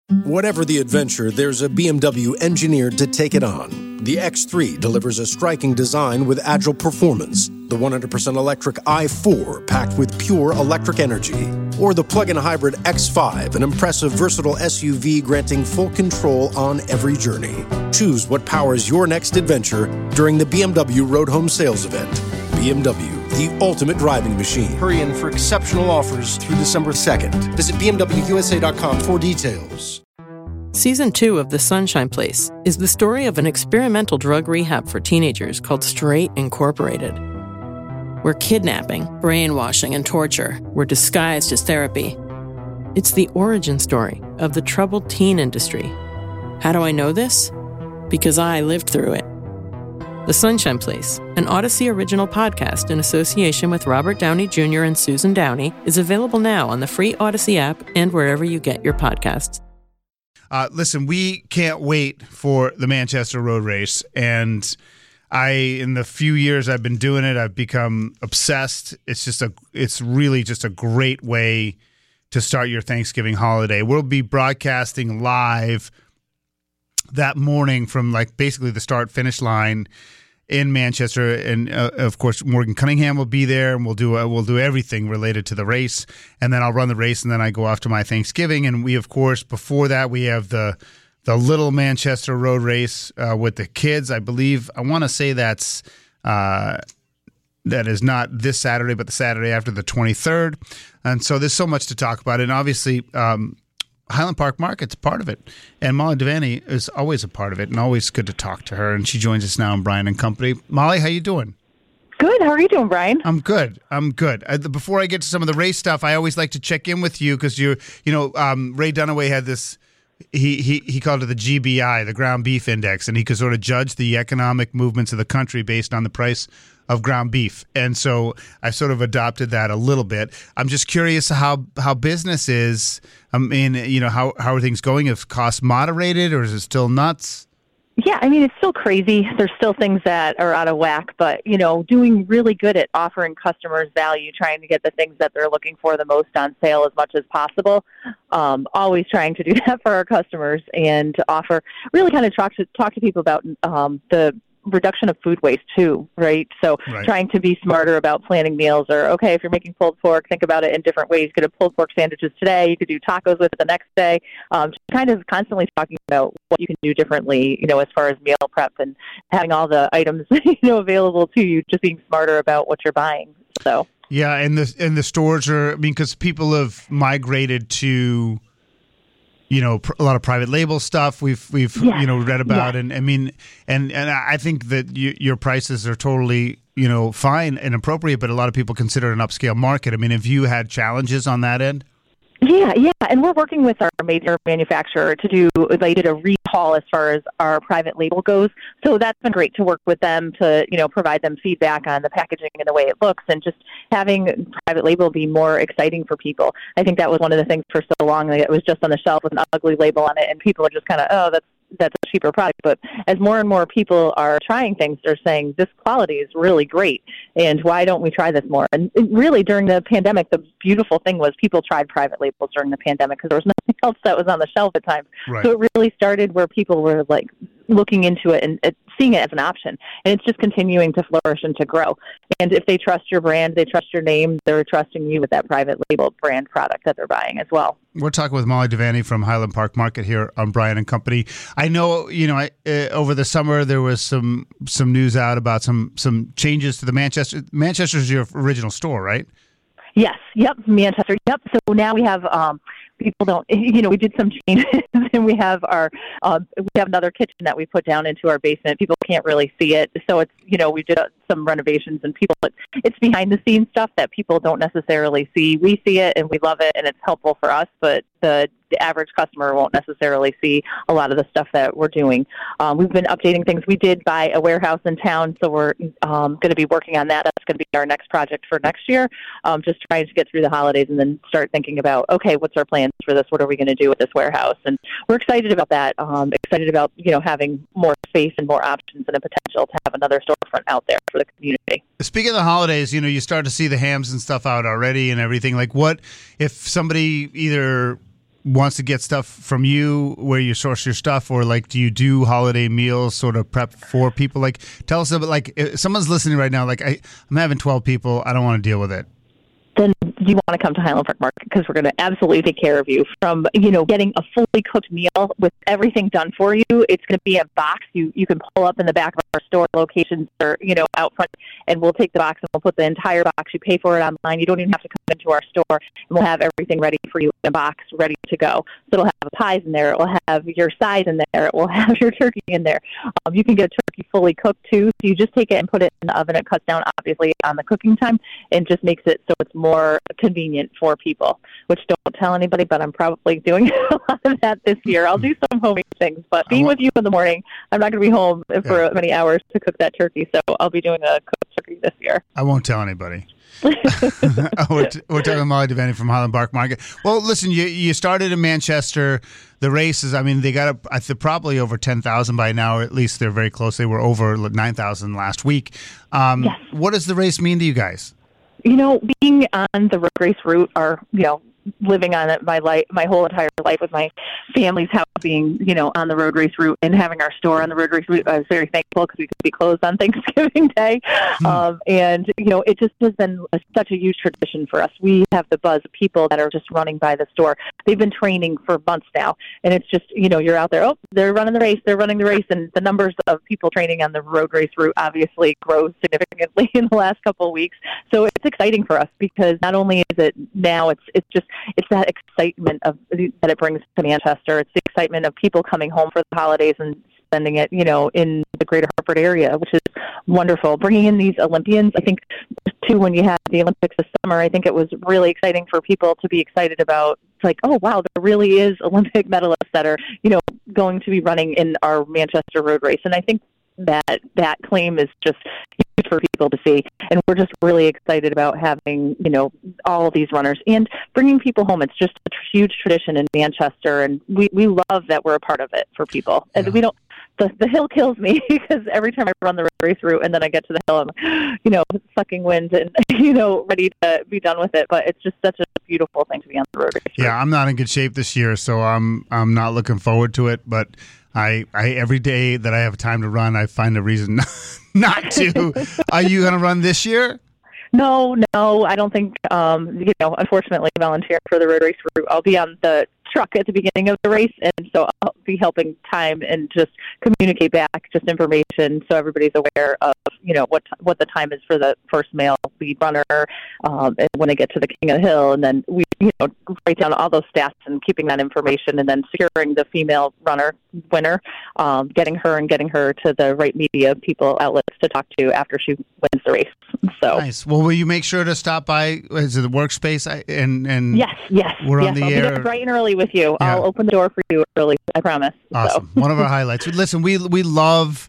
Whatever the adventure, there's a BMW engineered to take it on. The X3 delivers a striking design with agile performance. The 100% electric i4 packed with pure electric energy. Or the plug-in hybrid X5, an impressive versatile SUV granting full control on every journey. Choose what powers your next adventure during the BMW Road Home Sales Event. BMW, the ultimate driving machine. Hurry in for exceptional offers through December 2nd. Visit BMWUSA.com for details. Season 2 of The Sunshine Place is the story of an experimental drug rehab for teenagers called Straight Incorporated, where kidnapping, brainwashing, and torture were disguised as therapy. It's the origin story of the troubled teen industry. How do I know this? Because I lived through it. The Sunshine Place, an Odyssey original podcast in association with Robert Downey Jr. and Susan Downey, is available now on the free Odyssey app and wherever you get your podcasts. Listen, we can't wait for the Manchester Road Race, and in the few years I've been doing it, I've become obsessed. It's really just a great way to start your Thanksgiving holiday. We'll be broadcasting live that morning from basically the start-finish line in Manchester, and of course Morgan Cunningham will be there, and we'll do everything related to the race, and then I'll run the race, and then I go off to my Thanksgiving, and we of course before that we have the Little Manchester Road Race with the kids. I want to say that is not this Saturday, but the Saturday after, the 23rd, and so there's so much to talk about, and obviously Highland Park Market's part of it, and Molly Devaney is always a part of it, and always good to talk to her, and she joins us now in Brian and Company. Molly, how you doing? Good. How are you doing, Brian? I'm good. Before I get to some of the race stuff, I always like to check in with you because Ray Dunaway had this. He called it the GBI, the Ground Beef Index, and he could sort of judge the economic movements of the country based on the price of ground beef. And so I sort of adopted that a little bit. I'm just curious how business is. I mean, how are things going? Have costs moderated, or is it still nuts? Yeah, I mean, it's still crazy. There's still things that are out of whack, but, doing really good at offering customers value, trying to get the things that they're looking for the most on sale as much as possible. Always trying to do that for our customers and to offer, really kind of talk to people about the reduction of food waste too, right? So trying to be smarter about planning meals, or, okay, if you're making pulled pork, think about it in different ways. You could have pulled pork sandwiches today. You could do tacos with it the next day. Just kind of constantly talking about what you can do differently, as far as meal prep and having all the items, available to you, just being smarter about what you're buying. So. Yeah. And the stores are, because people have migrated to, a lot of private label stuff we've read about, and I mean, and I think that your prices are totally fine and appropriate, but a lot of people consider it an upscale market. I mean, have you had challenges on that end? Yeah, and we're working with our major manufacturer to do a recall as far as our private label goes. So that's been great to work with them to, provide them feedback on the packaging and the way it looks, and just having private label be more exciting for people. I think that was one of the things for so long that it was just on the shelf with an ugly label on it, and people are just kind of, that's a cheaper product. But as more and more people are trying things, they're saying this quality is really great, and why don't we try this more? And really, during the pandemic, the beautiful thing was people tried private labels during the pandemic because there was nothing else that was on the shelf at times. Right. So it really started where people were looking into it and seeing it as an option, and it's just continuing to flourish and to grow. And if they trust your brand, they trust your name, they're trusting you with that private label brand product that they're buying as well. We're talking with Molly Devaney from Highland Park Market here on Brian and Company. I know, over the summer there was some news out about some changes to the Manchester. Manchester's your original store, right? Yes. Yep. Manchester. Yep. So now we have people don't, we did some changes, and we have we have another kitchen that we put down into our basement. People can't really see it. So it's, we did some renovations, and it's behind the scenes stuff that people don't necessarily see. We see it and we love it, and it's helpful for us, but the average customer won't necessarily see a lot of the stuff that we're doing. We've been updating things. We did buy a warehouse in town, so we're going to be working on that. That's going to be our next project for next year, just trying to get through the holidays and then start thinking about, okay, what's our plans for this? What are we going to do with this warehouse? And we're excited about that, excited about, having more space and more options and a potential to have another storefront out there for the community. Speaking of the holidays, you start to see the hams and stuff out already and everything. Like, what if somebody either wants to get stuff from you, where you source your stuff, or like, do you do holiday meals sort of prep for people? Like, tell us about, like, if someone's listening right now, like, I'm having 12 people, I don't want to deal with it. Then you want to come to Highland Park Market, because we're going to absolutely take care of you. From, getting a fully cooked meal with everything done for you. It's going to be a box you can pull up in the back of our store locations, or, out front, and we'll take the box and we'll put the entire box. You pay for it online. You don't even have to come into our store, and we'll have everything ready for you in a box, ready to go. So it'll have pies in there. It will have your sides in there. It will have your turkey in there. You can get a turkey fully cooked too. So you just take it and put it in the oven. It cuts down, obviously, on the cooking time, and just makes it so it's more convenient for people, which don't tell anybody, but I'm probably doing a lot of that this year. I'll do some homemade things, but being with you in the morning, I'm not going to be home for many hours to cook that turkey, so I'll be doing a cooked turkey this year. I won't tell anybody. We're talking Molly Devaney from Highland Park Market. Well, listen, you started in Manchester. The races, I mean, they got up, I think, probably over 10,000 by now, or at least they're very close. They were over 9,000 last week. Yes. What does the race mean to you guys? Being on the road race route, or, living on it my whole entire life with my family's house being, on the road race route, and having our store on the road race route, I was very thankful because we could be closed on Thanksgiving Day. And, it just has been such a huge tradition for us. We have the buzz of people that are just running by the store. They've been training for months now, and it's just, you're out there, they're running the race, and the numbers of people training on the road race route obviously grows significantly in the last couple of weeks. So it's exciting for us, because not only is it now, it's that excitement that it brings to Manchester. It's the excitement of people coming home for the holidays and spending it, in the greater Hartford area, which is wonderful. Bringing in these Olympians, I think, too, when you had the Olympics this summer, I think it was really exciting for people to be excited about, like, oh, wow, there really is Olympic medalists that are, going to be running in our Manchester road race. And I think that claim is just huge for people to see, and we're just really excited about having all these runners and bringing people home. It's just a huge tradition in Manchester, and we love that we're a part of it for people. And we don't. The hill kills me, because every time I run the race route and then I get to the hill, I'm sucking wind and ready to be done with it. But it's just such a beautiful thing to be on the road race route. Yeah, I'm not in good shape this year, so I'm not looking forward to it. But I every day that I have time to run, I find a reason not to. Are you going to run this year? No, I don't think, unfortunately, volunteer for the road race route. I'll be on the truck at the beginning of the race, and so I'll be helping time and just communicate back just information so everybody's aware of, what the time is for the first male lead runner, and when they get to the King of the Hill, and then we, write down all those stats and keeping that information, and then securing the female runner winner, getting her to the right media people outlets to talk to after she wins the race. So nice. Well, will you make sure to stop by? Is it the workspace? And yes, we're on the I'll air. Be there bright and early with you. Yeah. I'll open the door for you early. I promise. Awesome. So. One of our highlights. Listen, we love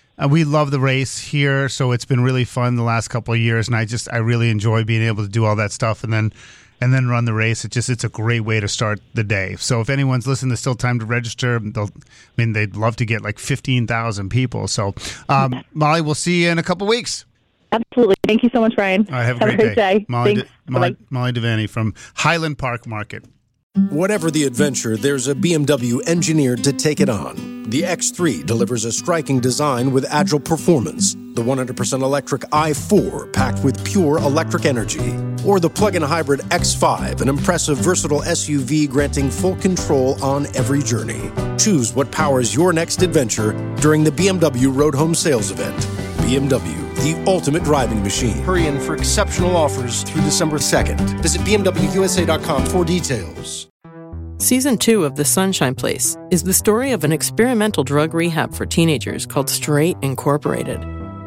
the race here, so it's been really fun the last couple of years, and I really enjoy being able to do all that stuff and then run the race. It's a great way to start the day. So if anyone's listening, there's still time to register. They'd love to get like 15,000 people. So Molly, we'll see you in a couple weeks. Absolutely. Thank you so much, Brian. All right, have a great day. Molly Devaney from Highland Park Market. Whatever the adventure, there's a BMW engineered to take it on. The X3 delivers a striking design with agile performance. The 100% electric i4 packed with pure electric energy. Or the plug-in hybrid X5, an impressive, versatile SUV granting full control on every journey. Choose what powers your next adventure during the BMW Road Home Sales Event. BMW, the ultimate driving machine. Hurry in for exceptional offers through December 2nd. Visit BMWUSA.com for details. Season 2 of The Sunshine Place is the story of an experimental drug rehab for teenagers called Straight Incorporated,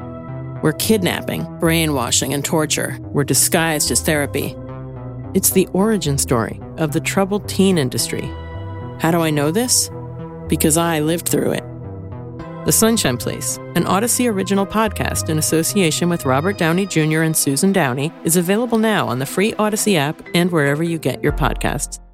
where kidnapping, brainwashing, and torture were disguised as therapy. It's the origin story of the troubled teen industry. How do I know this? Because I lived through it. The Sunshine Place, an Odyssey original podcast in association with Robert Downey Jr. and Susan Downey, is available now on the free Odyssey app and wherever you get your podcasts.